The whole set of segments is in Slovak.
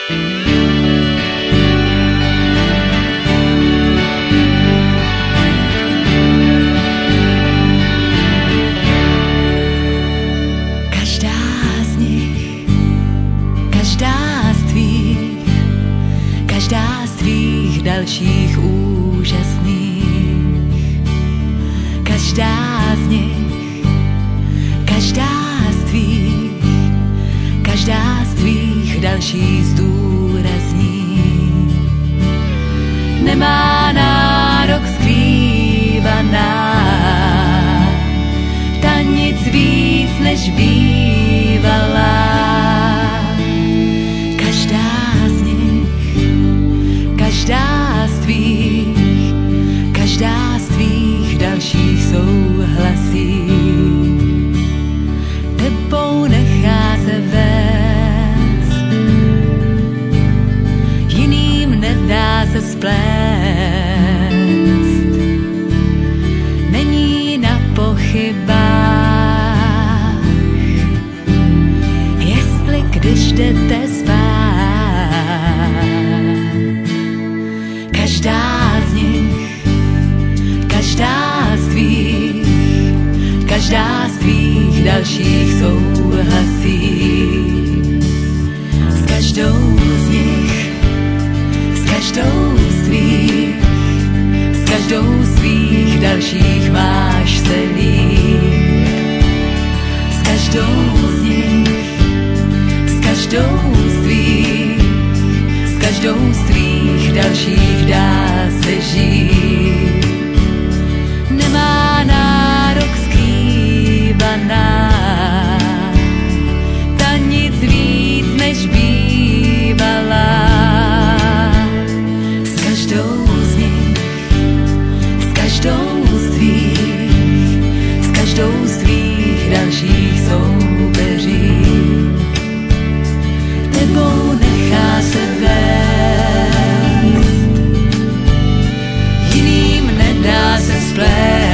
Dalších úžasných. Každá z nich, každá z tvých dalších zdůrazní. Nemá nárok skrývaná, ta nic víc než bývalá. Každá z tvých dalších souhlasí. Tebou nechá se vést, jiným nedá se splést. Není na pochybách, jestli když jdete spát. Každá z tvých dalších souhlasí. S každou z nich, s každou z tvých dalších máš se líp. S každou z nich, s každou z tvých dalších dá se žít. Nemá nárok skrývaná, ta nic víc než bývalá. S každou z nich, s každou z tvých dalších soupeří. Tebou nechá se vést, jiným nedá se splést.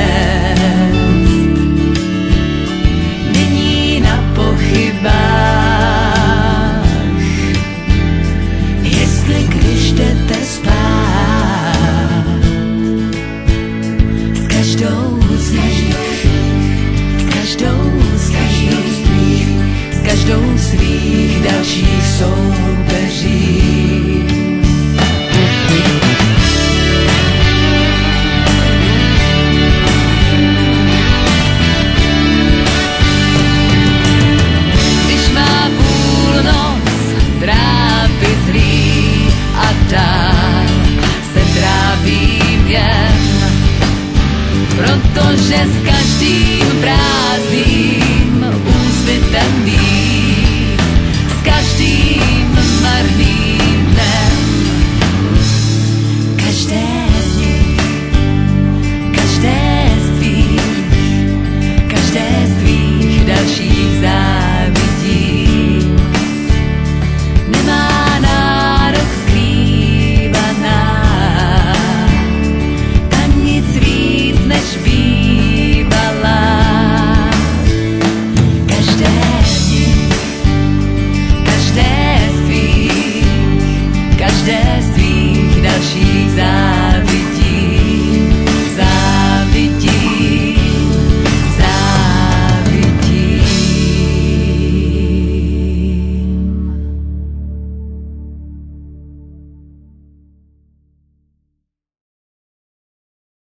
Není na pochybách, jestli když jdete spát. S každou z nich, s každou z svých dalších soupeří.